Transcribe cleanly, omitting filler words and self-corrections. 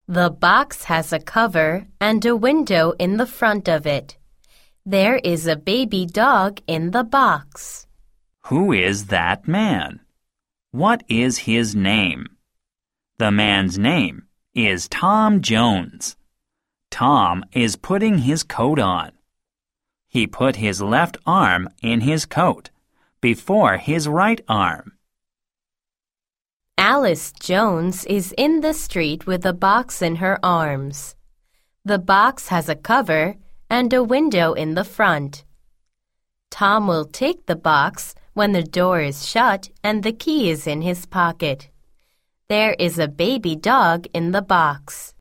The box has a cover and a window in the front of it. There is a baby dog in the box. Who is that man? What is his name? The man's name is Tom Jones. Tom is putting his coat on. He put his left arm in his coat before his right arm. Alice Jones is in the street with a box in her arms. The box has a cover and a window in the front. Tom will take the box when the door is shut and the key is in his pocket. There is a baby dog in the box.